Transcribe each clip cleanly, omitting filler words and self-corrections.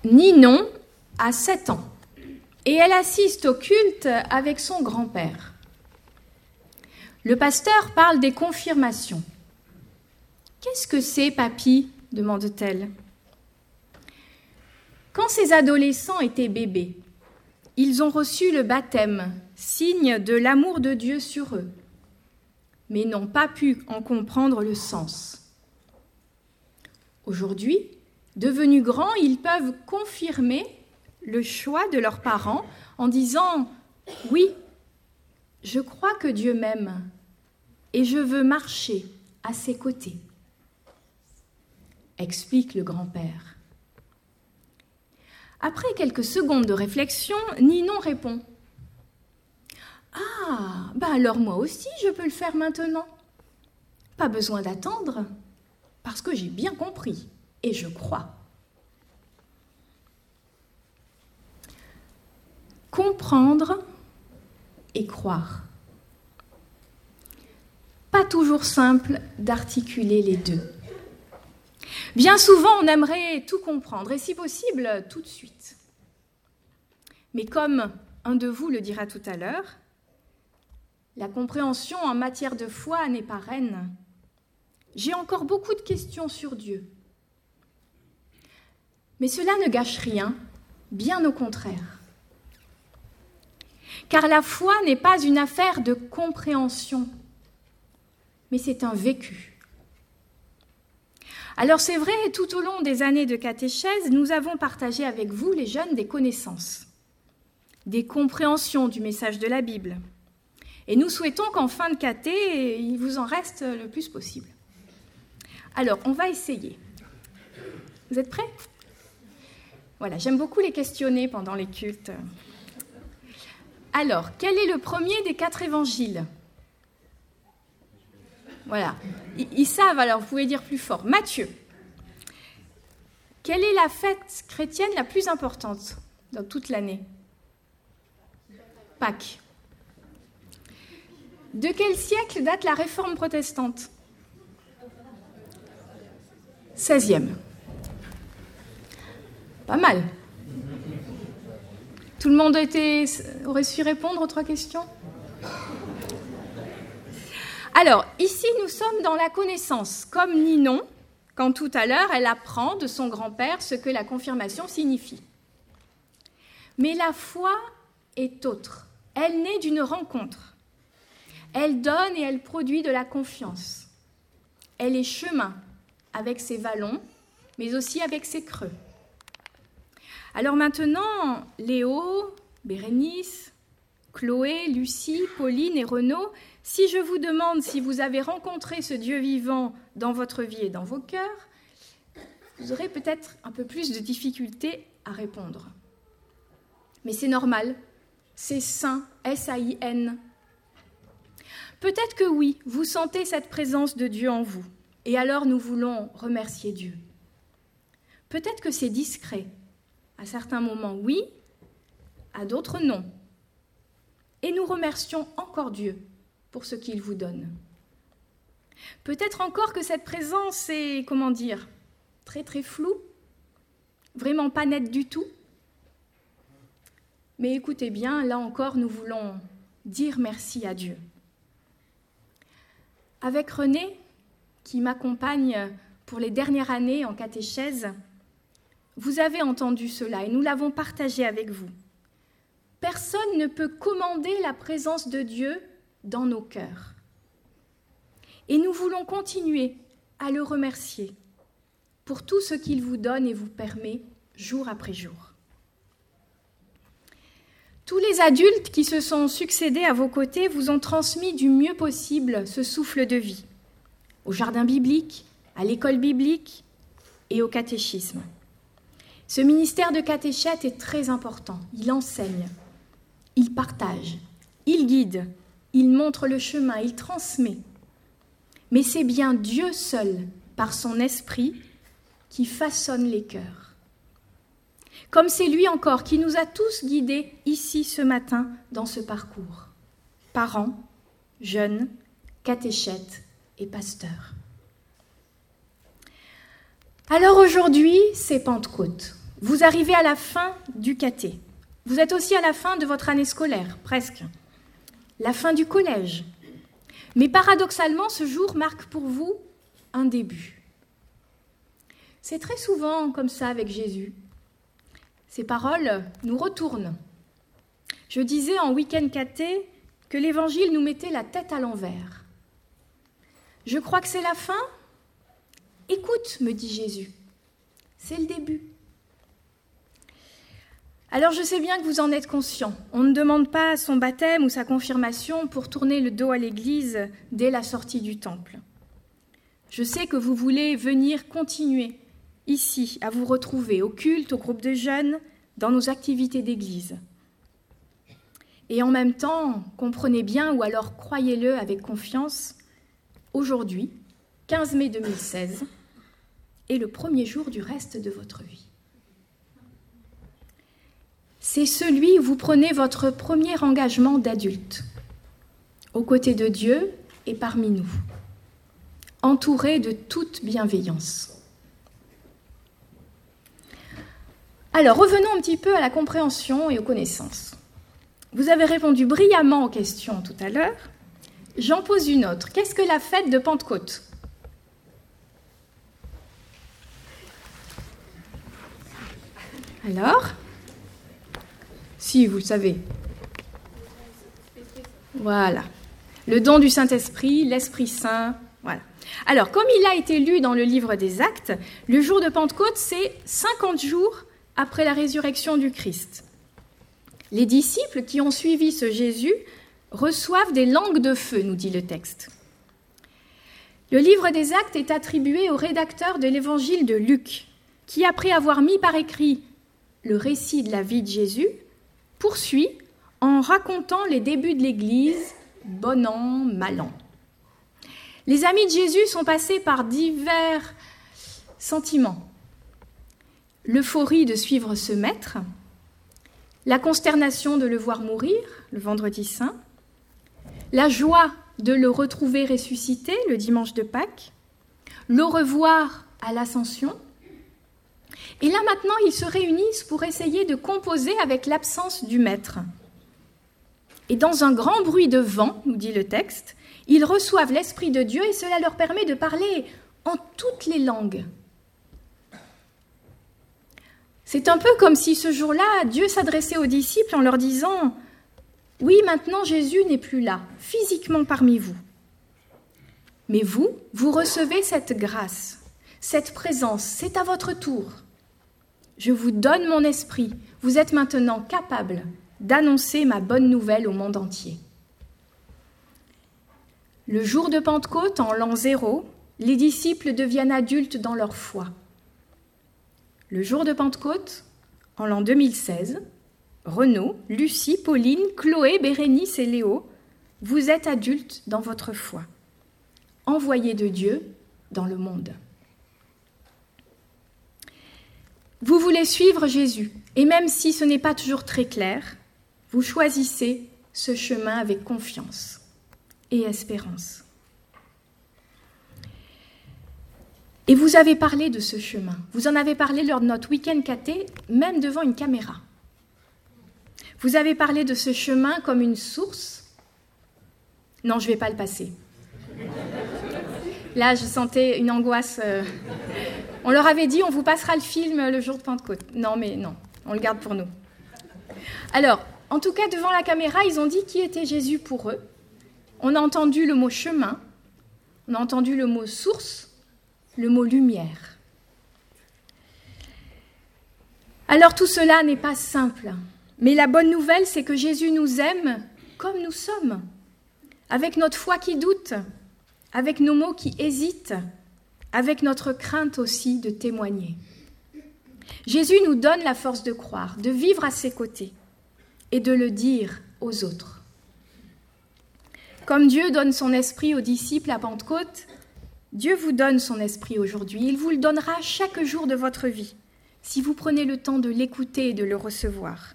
Ninon a 7 ans et elle assiste au culte avec son grand-père. Le pasteur parle des confirmations. « Qu'est-ce que c'est, papy ?» demande-t-elle. Quand ces adolescents étaient bébés, ils ont reçu le baptême, signe de l'amour de Dieu sur eux, mais n'ont pas pu en comprendre le sens. Aujourd'hui, devenus grands, ils peuvent confirmer le choix de leurs parents en disant « Oui, je crois que Dieu m'aime et je veux marcher à ses côtés », explique le grand-père. Après quelques secondes de réflexion, Ninon répond « Ah, alors moi aussi je peux le faire maintenant. Pas besoin d'attendre, parce que j'ai bien compris et je crois. » Comprendre et croire. Pas toujours simple d'articuler les deux. Bien souvent, on aimerait tout comprendre, et si possible, tout de suite. Mais comme un de vous le dira tout à l'heure, la compréhension en matière de foi n'est pas reine. J'ai encore beaucoup de questions sur Dieu. Mais cela ne gâche rien, bien au contraire. Car la foi n'est pas une affaire de compréhension, mais c'est un vécu. Alors c'est vrai, tout au long des années de catéchèse, nous avons partagé avec vous, les jeunes, des connaissances, des compréhensions du message de la Bible. Et nous souhaitons qu'en fin de caté, il vous en reste le plus possible. Alors, on va essayer. Vous êtes prêts ? Voilà, j'aime beaucoup les questionner pendant les cultes. Alors, quel est le premier des 4 évangiles ? Voilà, ils savent, alors vous pouvez dire plus fort. Matthieu. Quelle est la fête chrétienne la plus importante dans toute l'année ? Pâques. De quel siècle date la réforme protestante ? 16e. Pas mal. Tout le monde aurait su répondre aux 3 questions ? Alors, ici, nous sommes dans la connaissance, comme Ninon, quand tout à l'heure, elle apprend de son grand-père ce que la confirmation signifie. Mais la foi est autre. Elle naît d'une rencontre. Elle donne et elle produit de la confiance. Elle est chemin avec ses vallons, mais aussi avec ses creux. Alors maintenant, Léo, Bérénice, Chloé, Lucie, Pauline et Renaud, si je vous demande si vous avez rencontré ce Dieu vivant dans votre vie et dans vos cœurs, vous aurez peut-être un peu plus de difficultés à répondre. Mais c'est normal, c'est sain, S-A-I-N. Peut-être que oui, vous sentez cette présence de Dieu en vous, et alors nous voulons remercier Dieu. Peut-être que c'est discret, à certains moments oui, à d'autres non. Et nous remercions encore Dieu pour ce qu'il vous donne. Peut-être encore que cette présence est, très très floue, vraiment pas nette du tout. Mais écoutez bien, là encore, nous voulons dire merci à Dieu. Avec René, qui m'accompagne pour les dernières années en catéchèse, vous avez entendu cela et nous l'avons partagé avec vous. Personne ne peut commander la présence de Dieu dans nos cœurs. Et nous voulons continuer à le remercier pour tout ce qu'il vous donne et vous permet jour après jour. Tous les adultes qui se sont succédés à vos côtés vous ont transmis du mieux possible ce souffle de vie, au jardin biblique, à l'école biblique et au catéchisme. Ce ministère de catéchète est très important. Il enseigne, il partage, il guide, il montre le chemin, il transmet. Mais c'est bien Dieu seul, par son esprit, qui façonne les cœurs. Comme c'est lui encore qui nous a tous guidés ici ce matin dans ce parcours. Parents, jeunes, catéchètes et pasteurs. Alors aujourd'hui, c'est Pentecôte. Vous arrivez à la fin du caté. Vous êtes aussi à la fin de votre année scolaire, presque. La fin du collège. Mais paradoxalement, ce jour marque pour vous un début. C'est très souvent comme ça avec Jésus. Ces paroles nous retournent. Je disais en week-end caté que l'Évangile nous mettait la tête à l'envers. Je crois que c'est la fin. Écoute, me dit Jésus, c'est le début. Alors je sais bien que vous en êtes conscient. On ne demande pas son baptême ou sa confirmation pour tourner le dos à l'Église dès la sortie du temple. Je sais que vous voulez venir continuer ici à vous retrouver au culte, au groupe de jeunes, dans nos activités d'Église. Et en même temps, comprenez bien, ou alors croyez-le avec confiance, aujourd'hui, 15 mai 2016, est le premier jour du reste de votre vie. C'est celui où vous prenez votre premier engagement d'adulte, aux côtés de Dieu et parmi nous, entouré de toute bienveillance. Alors, revenons un petit peu à la compréhension et aux connaissances. Vous avez répondu brillamment aux questions tout à l'heure. J'en pose une autre. Qu'est-ce que la fête de Pentecôte ? Alors ? Si, vous le savez. Voilà. Le don du Saint-Esprit, l'Esprit Saint, voilà. Alors, comme il a été lu dans le livre des Actes, le jour de Pentecôte, c'est 50 jours après la résurrection du Christ. Les disciples qui ont suivi ce Jésus reçoivent des langues de feu, nous dit le texte. Le livre des Actes est attribué au rédacteur de l'évangile de Luc, qui, après avoir mis par écrit le récit de la vie de Jésus, poursuit en racontant les débuts de l'Église, bon an, mal an. Les amis de Jésus sont passés par divers sentiments. L'euphorie de suivre ce maître, la consternation de le voir mourir le vendredi saint, la joie de le retrouver ressuscité le dimanche de Pâques, le revoir à l'Ascension. Et là maintenant, ils se réunissent pour essayer de composer avec l'absence du maître. Et dans un grand bruit de vent, nous dit le texte, ils reçoivent l'Esprit de Dieu et cela leur permet de parler en toutes les langues. C'est un peu comme si ce jour-là, Dieu s'adressait aux disciples en leur disant « Oui, maintenant Jésus n'est plus là, physiquement parmi vous. Mais vous recevez cette grâce, cette présence, c'est à votre tour. Je vous donne mon esprit, vous êtes maintenant capables d'annoncer ma bonne nouvelle au monde entier. » Le jour de Pentecôte, en l'an 0, les disciples deviennent adultes dans leur foi. Le jour de Pentecôte, en l'an 2016, Renaud, Lucie, Pauline, Chloé, Bérénice et Léo, vous êtes adultes dans votre foi, envoyés de Dieu dans le monde. Vous voulez suivre Jésus, et même si ce n'est pas toujours très clair, vous choisissez ce chemin avec confiance et espérance. Et vous avez parlé de ce chemin. Vous en avez parlé lors de notre week-end caté, même devant une caméra. Vous avez parlé de ce chemin comme une source. Non, je ne vais pas le passer. Là, je sentais une angoisse. On leur avait dit, on vous passera le film le jour de Pentecôte. Non, mais non, on le garde pour nous. Alors, en tout cas, devant la caméra, ils ont dit qui était Jésus pour eux. On a entendu le mot chemin, on a entendu le mot source, le mot lumière. Alors tout cela n'est pas simple, mais la bonne nouvelle, c'est que Jésus nous aime comme nous sommes, avec notre foi qui doute, avec nos mots qui hésitent, avec notre crainte aussi de témoigner. Jésus nous donne la force de croire, de vivre à ses côtés et de le dire aux autres. Comme Dieu donne son esprit aux disciples à Pentecôte, Dieu vous donne son esprit aujourd'hui. Il vous le donnera chaque jour de votre vie, si vous prenez le temps de l'écouter et de le recevoir.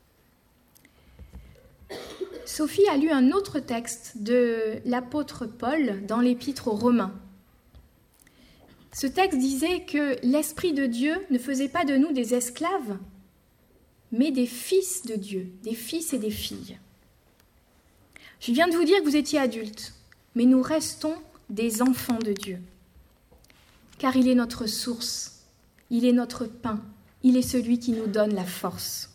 Sophie a lu un autre texte de l'apôtre Paul dans l'épître aux Romains. Ce texte disait que l'Esprit de Dieu ne faisait pas de nous des esclaves, mais des fils de Dieu, des fils et des filles. Je viens de vous dire que vous étiez adultes, mais nous restons des enfants de Dieu. Car il est notre source, il est notre pain, il est celui qui nous donne la force.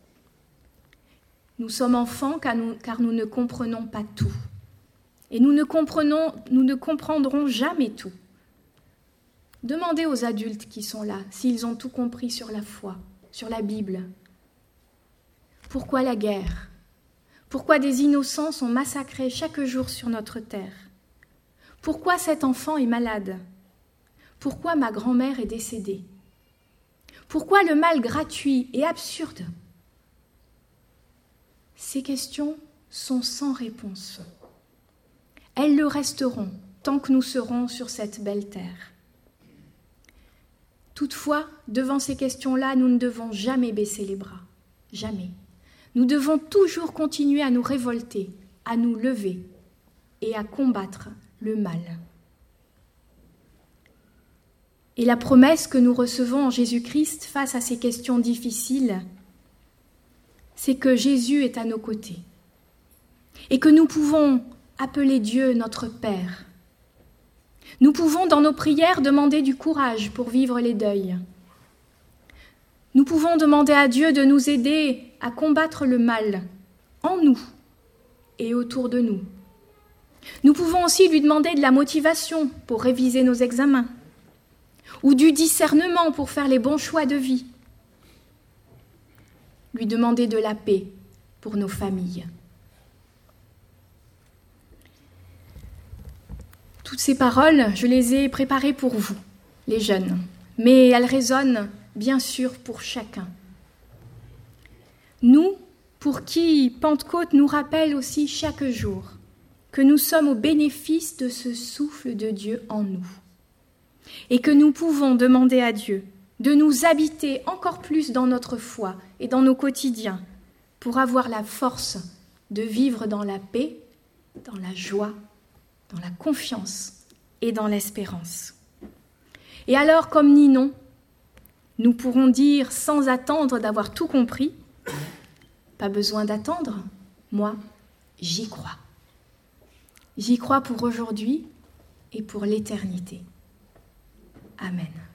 Nous sommes enfants car nous ne comprenons pas tout. Et nous ne comprendrons jamais tout. Demandez aux adultes qui sont là s'ils ont tout compris sur la foi, sur la Bible. Pourquoi la guerre ? Pourquoi des innocents sont massacrés chaque jour sur notre terre ? Pourquoi cet enfant est malade ? Pourquoi ma grand-mère est décédée ? Pourquoi le mal gratuit et absurde ? Ces questions sont sans réponse. Elles le resteront tant que nous serons sur cette belle terre. Toutefois, devant ces questions-là, nous ne devons jamais baisser les bras. Jamais. Nous devons toujours continuer à nous révolter, à nous lever et à combattre le mal. Et la promesse que nous recevons en Jésus-Christ face à ces questions difficiles, c'est que Jésus est à nos côtés et que nous pouvons appeler Dieu notre Père. Nous pouvons dans nos prières demander du courage pour vivre les deuils. Nous pouvons demander à Dieu de nous aider à combattre le mal en nous et autour de nous. Nous pouvons aussi lui demander de la motivation pour réviser nos examens ou du discernement pour faire les bons choix de vie. Lui demander de la paix pour nos familles. Toutes ces paroles, je les ai préparées pour vous, les jeunes, mais elles résonnent bien sûr pour chacun. Nous, pour qui Pentecôte nous rappelle aussi chaque jour que nous sommes au bénéfice de ce souffle de Dieu en nous et que nous pouvons demander à Dieu de nous habiter encore plus dans notre foi et dans nos quotidiens pour avoir la force de vivre dans la paix, dans la joie, dans la confiance et dans l'espérance. Et alors, comme Ninon, nous pourrons dire sans attendre d'avoir tout compris, pas besoin d'attendre, moi, j'y crois. J'y crois pour aujourd'hui et pour l'éternité. Amen.